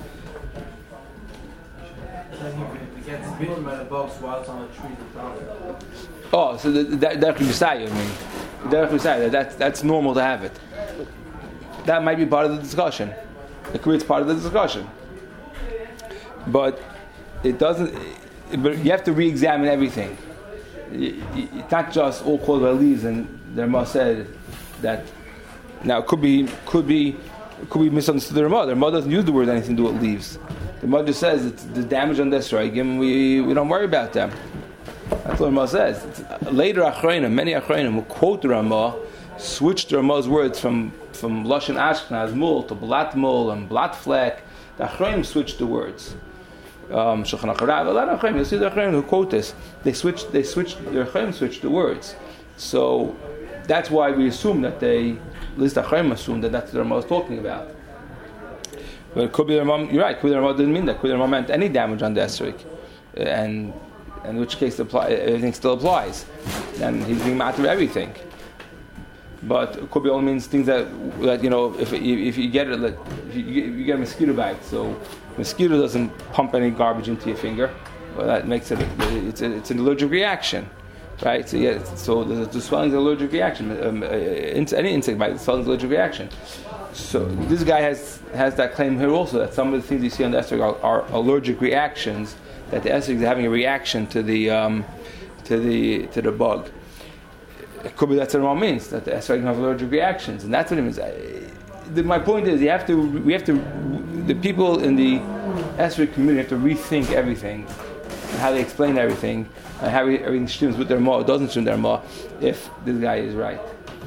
gets bitten by the bugs while it's on a tree. Oh, so that that could be say, I mean, that could be say that that's normal to have it. That might be part of the discussion. It could be it's part of the discussion, but it doesn't. But you have to re-examine everything. It's not just all called by leaves, and the Ramah said that. Now it could be could be could be misunderstood. The Ramah. The Ramah doesn't use the word anything to do with leaves. The Ramah just says it's the damage on this right, and we we don't worry about them. That's what the Ramah says. It's, later Achronim, many Achronim who quote the Ramah switched the Ramah's words from from Lashon Ashkenaz mul to blat mul and blat fleck. The Achronim switched the words. Um, Shulchan Aruch, a lot of Achronim, you'll see the Achronim who quote this. They switched. They switched. The Achronim switched the words. So that's why we assume that they, at least the Achronim assume that that's what the Ramah was talking about. But it could be the Ramah. You're right. Could be the Ramah didn't mean that. Could be the Ramah meant any damage on the esrog, and in which case apply, everything still applies. Then he's being mad to everything. But it could be only means things that, that you know, if if you get it, like, if you, you get a mosquito bite, so mosquito doesn't pump any garbage into your finger, well, that makes it it's a, it's an allergic reaction, right? So yeah, so the, the swelling is an allergic reaction. Um, uh, any insect bite, the swelling is an allergic reaction. So this guy has has that claim here also that some of the things you see on the esrog are, are allergic reactions. That the esrog is having a reaction to the um, to the to the bug. It could be that's what it all means, that the esrog can have allergic reactions, and that's what it means. I, the, my point is, you have to, we have to, the people in the esrog community have to rethink everything, and how they explain everything, and how everything streams with their ma, or doesn't stream their ma, if this guy is right.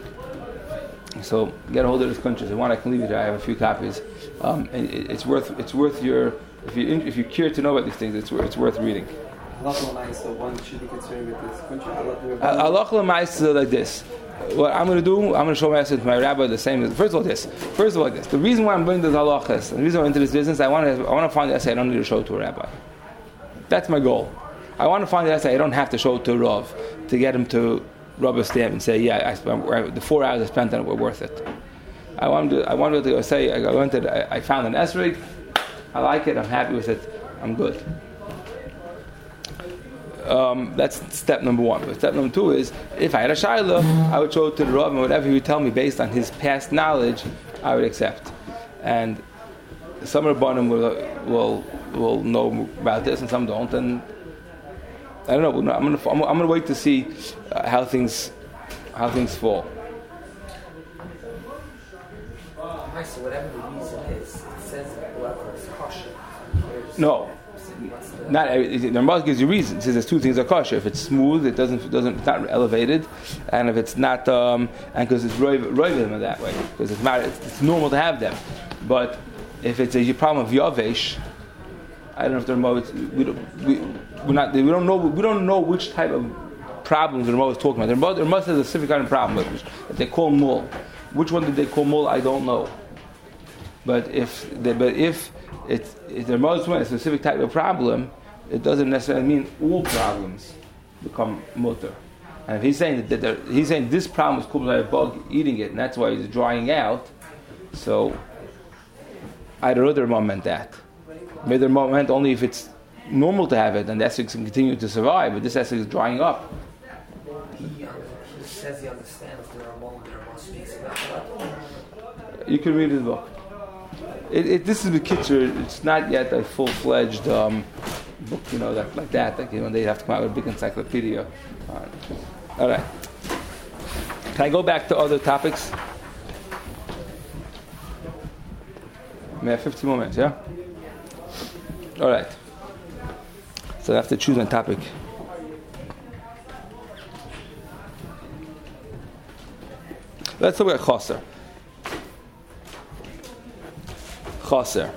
So get a hold of this country. If you want, I can leave it here. I have a few copies. Um, and it, it's worth, it's worth your, if you if you're curious to know about these things, it's it's worth reading. So one should be concerned with this country. Allah L'maisa like this. What I'm going to do, I'm going to show my answer to my rabbi the same. First of all, this. First of all, this. The reason why I'm bringing this halachas, and the reason I'm into this business, I want to, I want to find the essay. I don't need to show it to a rabbi. That's my goal. I want to find the esrog. I don't have to show it to Rav to get him to rub a stamp and say, yeah, I spent, the four hours I spent on it were worth it. I wanted to, I wanted to say, I wanted, I, I found an esrog. I like it. I'm happy with it. I'm good. Um, that's step number one. But step number two is, if I had a shayla, I would show it to the Rav, and whatever he would tell me based on his past knowledge, I would accept. And some Rabbanim will, will will know about this, and some don't. And I don't know. I'm gonna I'm, I'm gonna wait to see uh, how things how things fall. So whatever the reason is, it says that whoever is kosher. No. Not every, the Rambam gives you reasons. It says there's two things are kosher. If it's smooth, it doesn't, it doesn't, it's not elevated, and if it's not, um, and because it's roivim in that way, because it's not, it's, it's normal to have them. But if it's a problem of yavesh, I don't know if the Rambam, we don't, we, we're not, we don't know, we don't know which type of problems the Rambam is talking about. The Rambam, the Rambam has a specific kind of problem that they call mul. Which one did they call mul? I don't know. But if, they, but if It's, if there was a specific type of problem, it doesn't necessarily mean all problems become mutter. And if he's saying that, that he's saying this problem is caused by a bug eating it, and that's why it's drying out, so I don't know the Rambam meant that. Maybe the Rambam meant only if it's normal to have it, and the esrog can continue to survive, but this esrog is drying up. He, he says he understands the Rambam, the Rambam speaks about that. You can read his book. It, it, this is the kitcher. It's not yet a full-fledged um, book, you know, that, like that. Like, you know, they have to come out with a big encyclopedia. All right. All right. Can I go back to other topics? May I have fifteen more minutes, yeah? All right. So I have to choose my topic. Let's talk about chaser. Chaser.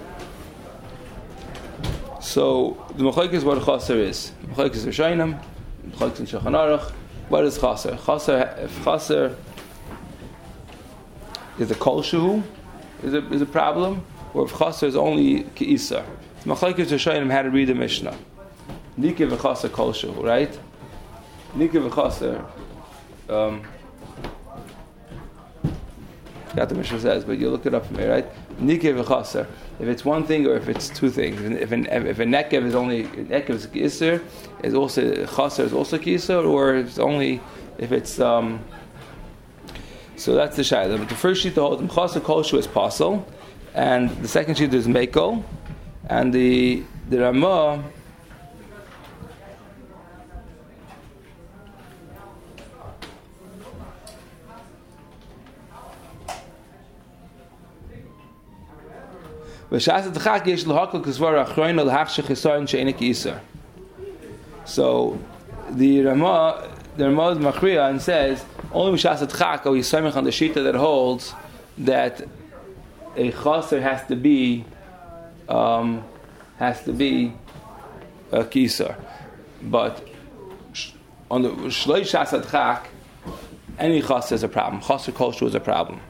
So the machlokes is what a chaser is. Machlokes is Rishonim, machlokes in Shulchan Aruch. What is chaser? Chaser, if chaser is a kol shehu, is a is a problem, or if chaser is only keisa. Machlokes Rishonim how to read the Mishnah. Nikev v'chaser kol shehu, right? Nikev v'chaser. Um, Got the Mishnah says, but you look it up for me, right? Nikev v'chaser. If it's one thing or if it's two things. If an if a nekev is only nekev is kiser, is also chaser is also kiser, or it's only if it's um. So that's the shayla. But the first sheet holds chaser kolshu is pasel, and the second sheet is mekel, and the the Ramah. So the Ramah, the Ramah is machriya and says only Mishas Tchak or Yisamich on the shita that holds that a chaser has to be um, has to be a kisar, but on the Shloi Shas Tchak, any chaser is a problem. Chaser kolshu is a problem.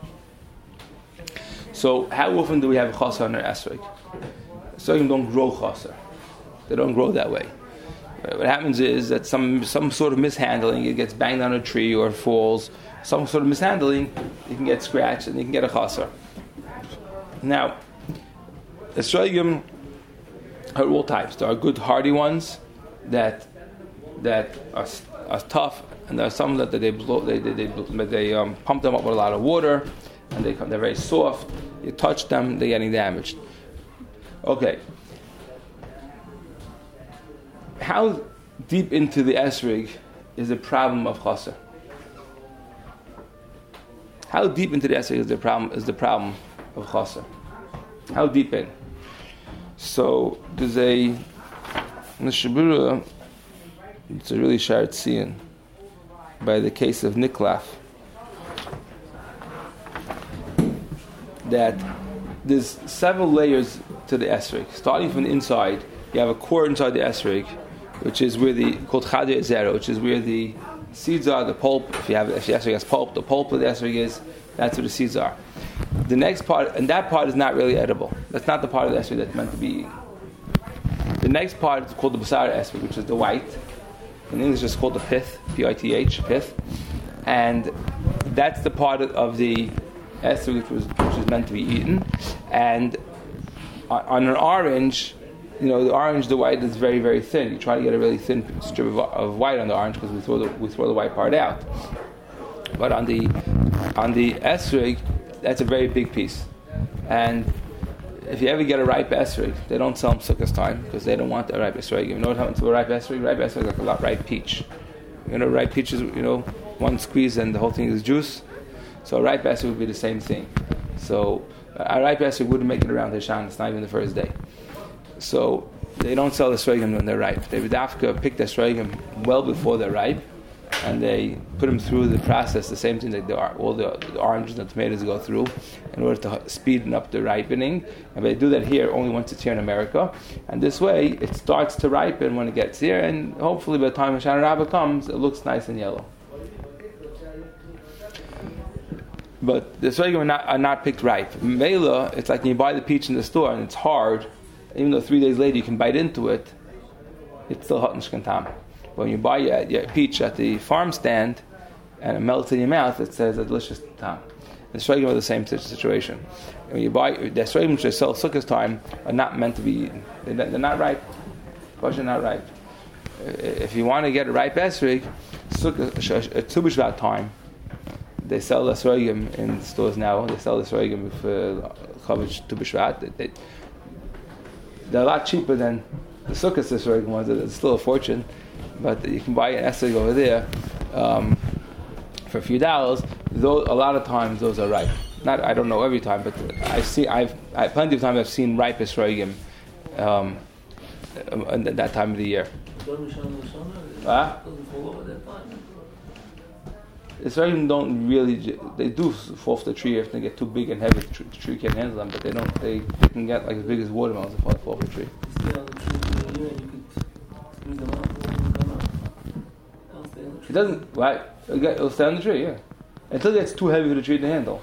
So how often do we have a chaser on our esrog? So you don't grow chaser. They don't grow that way. What happens is that some some sort of mishandling, it gets banged on a tree or falls, some sort of mishandling, you can get scratched and you can get a chaser. Now, esrogim are all types. There are good hardy ones that that are, are tough, and there are some that they blow, they they, they, they um, pump them up with a lot of water, and they they're very soft. You touch them, they're getting damaged. Okay. How deep into the esrog is the problem of chaser? How deep into the esrog is the problem is the problem of chaser? How deep in? So there's a in the Shabura, it's a really shart seeing by the case of Niklaf, that there's several layers to the esrog. Starting from the inside, you have a core inside the esrog, which is where the called chadir zero, which is where the seeds are, the pulp. If you have if the esrog has pulp, the pulp of the esrog is that's where the seeds are. The next part, and that part is not really edible. That's not the part of the esrog that's meant to be eaten. The next part is called the Basar Esrog, which is the white. In English, it's called the pith, P I T H, pith. And that's the part of the esrog which was which is meant to be eaten. And on an orange, you know, the orange, the white is very, very thin. You try to get a really thin strip of, of white on the orange because we throw the we throw the white part out. But on the on the esrog, that's a very big piece. And if you ever get a ripe esrog, they don't sell them Sukkot time because they don't want a ripe esrog. You know what happens to a ripe esrog? Ripe esrog is like a lot ripe peach. You know, ripe peaches, you know, one squeeze and the whole thing is juice. So a ripe esrog would be the same thing. So a ripe esrog wouldn't make it around Hishan. It's not even the first day. So they don't sell the esrogim when they're ripe. They would have to pick the esrogim well before they're ripe, and they put them through the process, the same thing that the, all the, the oranges and the tomatoes go through in order to speed up the ripening. And they do that here only once it's here in America. And this way, it starts to ripen when it gets here, and hopefully by the time Hoshana Rabbah comes, it looks nice and yellow. But the esrogim are not, are not picked ripe. Mela, it's like when you buy the peach in the store and it's hard, even though three days later you can bite into it, it's still hot and shkantam. When you buy your, your peach at the farm stand and it melts in your mouth, it says a delicious tam. The esrogim are the same situation. When you buy the esrogim which they sell Sukkot time are not meant to be eaten. They're, they're not ripe. They're not ripe. If you want to get a ripe esrog, at Tu B'Shvat time, they sell the esrogim in stores now. They sell the esrogim for Chavich Tu B'Shvat. They, they're a lot cheaper than the Sukkot esrogim ones. It's still a fortune. But you can buy an esrog over there um, for a few dollars. Those, a lot of times those are ripe. Not, I don't know every time, but I see. I've I, plenty of times I've seen ripe esrogim um, at that time of the year. Huh? Esrogim don't really. They do fall off the tree if they get too big and heavy. The tree, the tree can't handle them, but they don't. They, they can get like as big as watermelons and fall, fall off the tree. It doesn't, right? It'll stay on the tree, yeah. Until it gets too heavy for the tree to handle.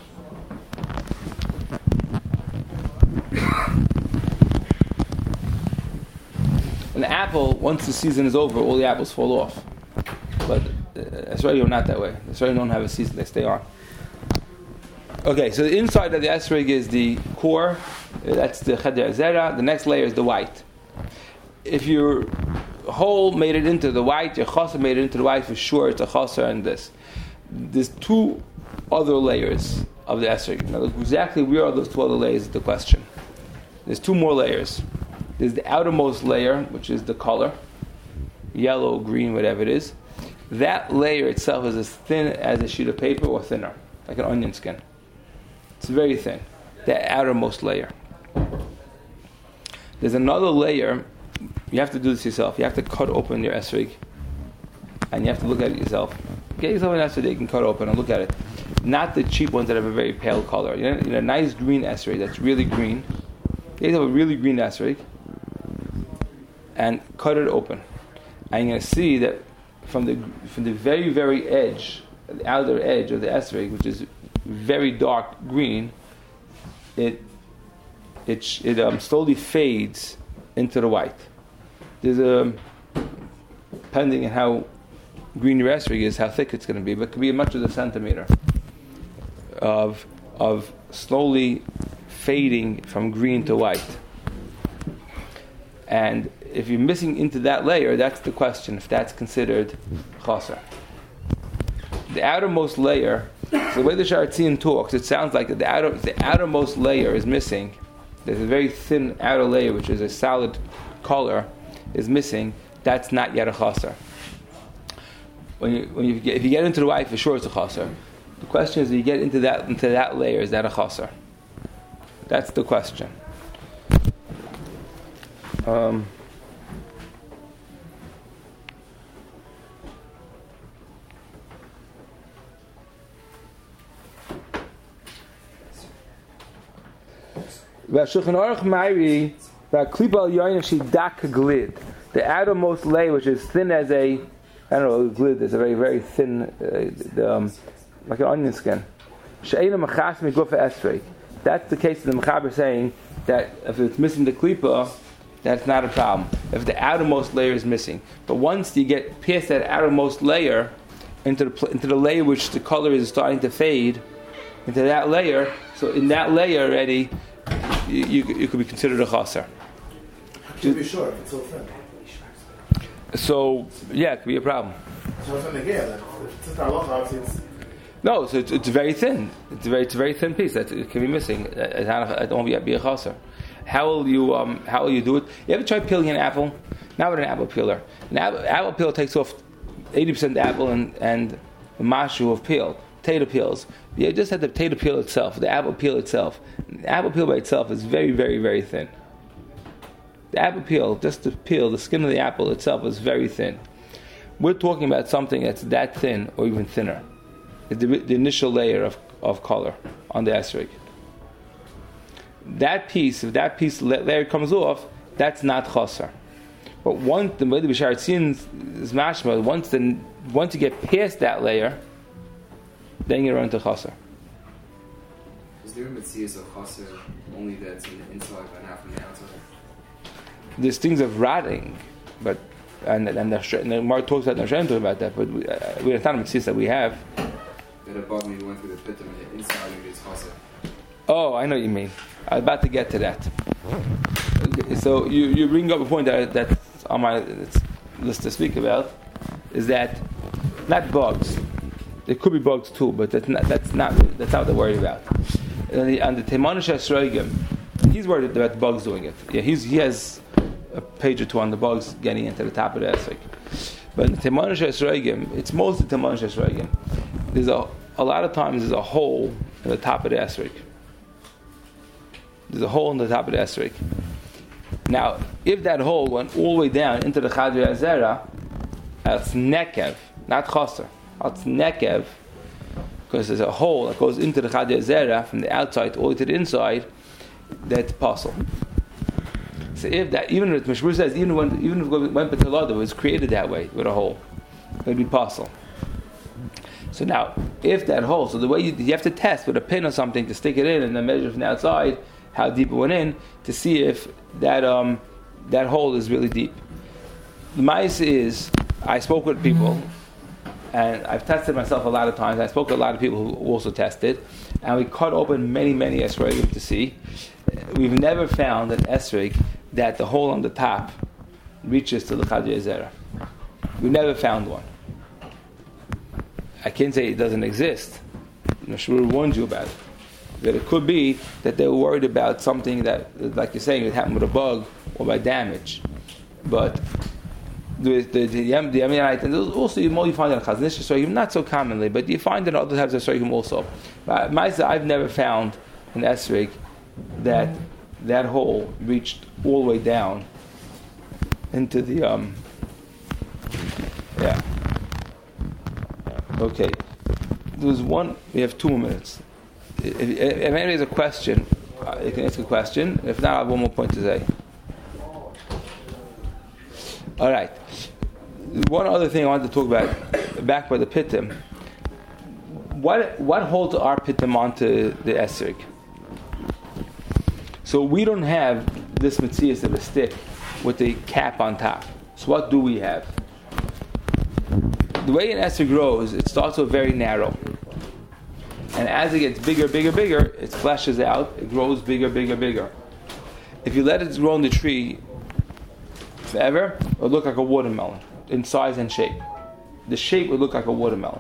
An apple, once the season is over, all the apples fall off. But esrogim are not that way. Esrogim don't have a season; they stay on. Okay, so the inside of the esrog is the core. That's the cheder zera. The next layer is the white. If your whole made it into the white, your chasar made it into the white, for sure it's a chasar and this. There's two other layers of the esrog. Now, exactly where are those two other layers is the question. There's two more layers. There's the outermost layer, which is the color, yellow, green, whatever it is. That layer itself is as thin as a sheet of paper or thinner, like an onion skin. It's very thin, the outermost layer. There's another layer. You have to do this yourself. You have to cut open your esrog, and you have to look at it yourself. Get yourself an esrog that you can cut open and look at it. Not the cheap ones that have a very pale color. You know, you know a nice green esrog that's really green. Get yourself a really green esrog, and cut it open. And you're going to see that from the from the very, very edge, the outer edge of the esrog, which is very dark green, it it it um, slowly fades into the white. There's a, depending on how green your esrog is, how thick it's going to be, but it could be as much as a centimeter of of slowly fading from green to white. And if you're missing into that layer, that's the question, if that's considered chasar. The outermost layer, so the way the Sharatzian talks, it sounds like the outer the outermost layer is missing. There's a very thin outer layer, which is a solid color, is missing. That's not yet a chasar. When you, when you get, if you get into the white, for sure it's a chasar. The question is, if you get into that into that layer, is that a chasar? That's the question. Um, The outermost layer, which is thin as a, I don't know, glid, is a very, very thin, uh, um, like an onion skin. That's the case of the Mechaber saying that if it's missing the klipa, that's not a problem. If the outermost layer is missing. But once you get past that outermost layer, into the, into the layer which the color is starting to fade, into that layer, so in that layer already, you, you, you could be considered a chaser. To be sure, it's so thin. So, yeah, it could be a problem. So it's again, if it's not obviously it's. No, so it's, it's very thin. It's a very, it's a very thin piece. That it can be missing. It won't be, be a chaser. How will you, um, how will you do it? You ever try peeling an apple? Not with an apple peeler. An apple, apple peel takes off eighty percent apple and and mashu of peel. Potato peels. You just have the potato peel itself, the apple peel itself. The apple peel by itself is very, very, very thin. The apple peel, just the peel, the skin of the apple itself is very thin. We're talking about something that's that thin or even thinner. It's the, the initial layer of, of color on the esrog. That piece, if that piece layer comes off, that's not chaser. But once the way the Bishar Tzin is mashma, once the once you get past that layer, then you run into chaser. Is there a mitzvah of chaser only that's in the inside but not from the outside? There's things of rotting, but and and the, and the Mar talks about Hashem about that, but we, uh, we it's not a mitzvah that we have. That above me went through the pit and the inside maybe it's chaser. Oh, I know what you mean. I'm about to get to that. Okay, so you, you bring up a point that that's on my list to speak about, is that not bugs. There could be bugs too, but that's not that's not that's not what they're worried about. And the, on the Teimanish Esrogim, he's worried about the bugs doing it. Yeah, he's he has a page or two on the bugs getting into the top of the esrog. But in the Teimanish Esrogim, it's mostly Teimanish Esrogim. There's a a lot of times there's a hole in the top of the esrog. There's a hole in the top of the esrog. Now, if that hole went all the way down into the Chadri Azera, that's nekev, not chaser. That's nekev, because there's a hole that goes into the Chadri Azera from the outside all the way to the inside. That's possible. So if that, even if Mishmur says, even when even if it went B'Telada, it was created that way with a hole, it would be possible. So now, if that hole, so the way you, you have to test with a pin or something to stick it in and then measure from the outside how deep it went in to see if that um, that hole is really deep. The mice is, I spoke with people, and I've tested myself a lot of times. I spoke to a lot of people who also tested, and we cut open many, many esrogim to see. We've never found an esrog that the hole on the top reaches to the Chadri Azera. We never found one. I can't say it doesn't exist. Mashur warned you about it. That it could be that they were worried about something that, like you're saying, it happened with a bug or by damage. But the the the, the, the Yemenite, and also you you find it in Chaznish Esrogim, not so commonly, but you find it in other types of Esrogim also. But I've never found an Esrog that that hole reached all the way down into the um. Yeah. Okay. There was one. We have two more minutes. If, if, if anybody has a question, uh, you can ask a question. If not, I have one more point to say. All right. One other thing I wanted to talk about, back by the pitim. What what holds our pitim onto the esrog? So we don't have this metzias of a stick with the cap on top. So what do we have? The way an esrog grows, it starts off very narrow. And as it gets bigger, bigger, bigger, it fleshes out, it grows bigger, bigger, bigger. If you let it grow in the tree forever, it would look like a watermelon in size and shape. The shape would look like a watermelon.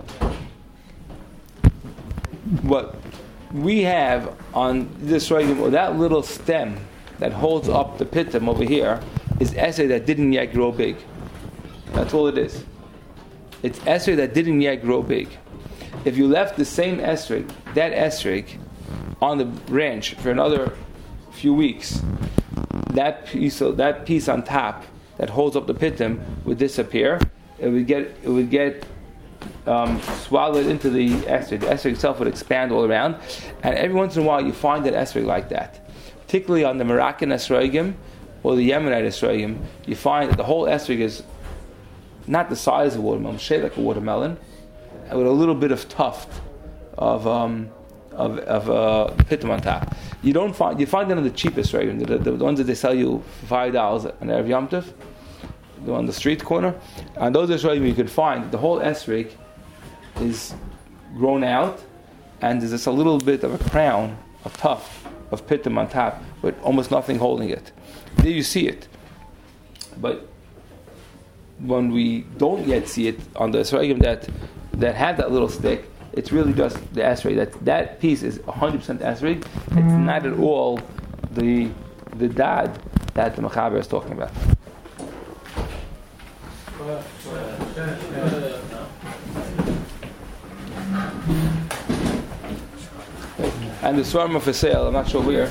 What we have on this right, that little stem that holds up the pitim over here is esrog that didn't yet grow big. That's all it is. It's esrog that didn't yet grow big. If you left the same esrog, that esrog, on the branch for another few weeks, that piece, that piece on top that holds up the pitim would disappear. It would get, it would get um, swallowed into the esrog. The esrog itself would expand all around, and every once in a while you find an esrog like that. Particularly on the Moroccan esrogim or the Yemenite esrogim, you find that the whole esrog is not the size of a watermelon, shaped like a watermelon, with a little bit of tuft of um, of of uh, pitum on top. You don't find you find them on the cheapest right, the, the, the ones that they sell you for five dollars on Erev Yom Tov, the one on the street corner, and those are you can find the whole esrog is grown out, and there's just a little bit of a crown, a tuft of pitum on top, with almost nothing holding it. There you see it, but when we don't yet see it on the esrogim that that have that little stick, it's really just the esrog. That that piece is one hundred percent esrog. It's not at all the the dad that the Mechaber is talking about. And the swarm for sale, I'm not sure where.